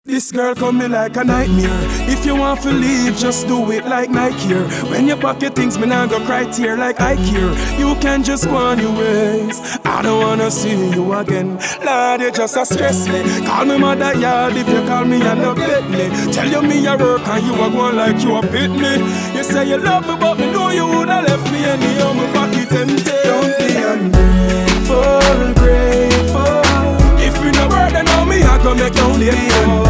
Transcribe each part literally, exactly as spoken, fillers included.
This girl come me like a nightmare. If you want to leave, just do it like Nike here. When you pocket things, me nah go cry tear like I care. You can just go on your ways. I don't wanna see you again. Lord, you just a stress me. Call me mother yard if you call me and not bet me. Tell you me a work and you a go like you a pit me. You say you love me but me know you woulda left me anyhow. My pocket empty. Don't be ungrateful, grateful. If you no work then know me I go make you ungrateful,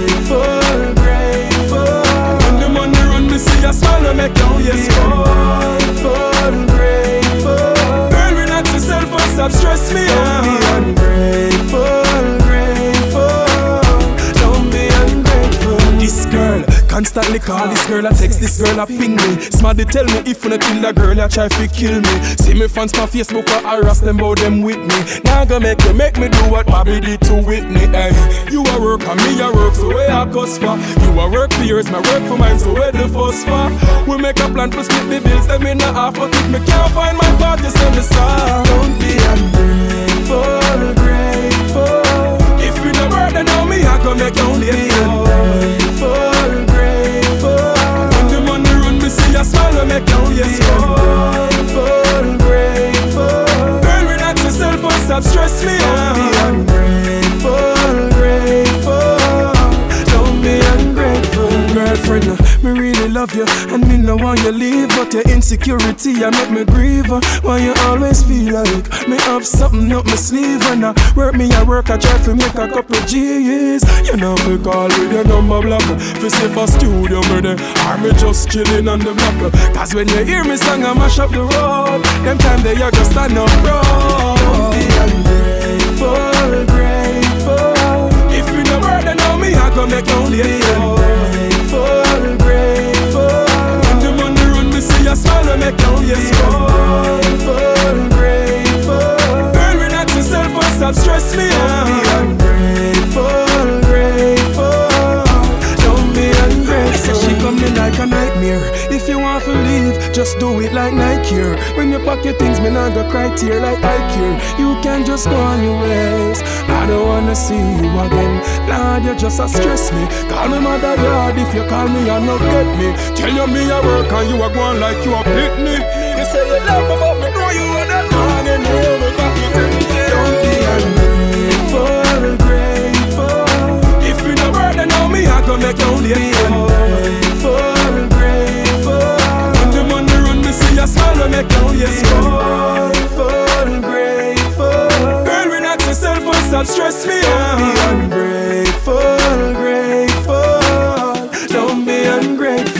grateful. When the money run me see a smile and make you yes grateful, grateful. Girl relax yourself and stop stress me out. Don't be ungrateful, grateful. Don't be ungrateful. This girl constantly call this girl, I text this girl, I ping me. Smarty tell me if you not kill a girl, I try to kill me. See me fans on Facebook for harass them about them with me. Now go make you make me do what Bobby did to Whitney. Hey, you a work and me a work, so where I cost for? You a work for yours, my work for mine, so where the fuss for? We make a plan to split the bills, them in the half, but if me can't find my part, you send me sorry. Don't be ungrateful, grateful. If you no work, then know me, I go make you ungrateful, grateful. When the money run, me see a smile and make you yes grateful, grateful. Girl, relax yourself and stop stress me out. Don't be ungrateful, grateful. Don't be ungrateful. Girlfriend, me really love you and me no want you leave, but your insecurity I make me grieve. Why you always feel like me have something up my sleeve? When I work me I work I try to make a couple G's. You know me call with your number block fi say for studio me there, or me just chilling on the block. Cause when you hear me sing I mash up the road. Them time they you just stand up bro. Don't be ungrateful, grateful. If you no work then know me I go make you ungrateful, grateful. When the money run me see a smile and make you yes grateful, grateful. Girl relax yourself and stop stress me out. Don't be ungrateful, grateful. Don't be ungrateful. She come me like a nightmare. If you want to leave, just do it like Nike here. When you pack your things, me not go cry tear like I care. You can just go on your ways. I don't wanna see you again. Lord, you just a stress me. Call me mother yard if you call me and not get me. Tell you me a work and you a going like you a pit me. You say you love me but me know you wanna dog and you me pocket empty. Don't be ungrateful, grateful. If you no work then know me I go make you ungrateful, grateful. When the money run me see a smile and make you yes grateful, grateful. Girl relax yourself and stop stress me out. Don't be ungrateful, grateful. Don't be ungrateful.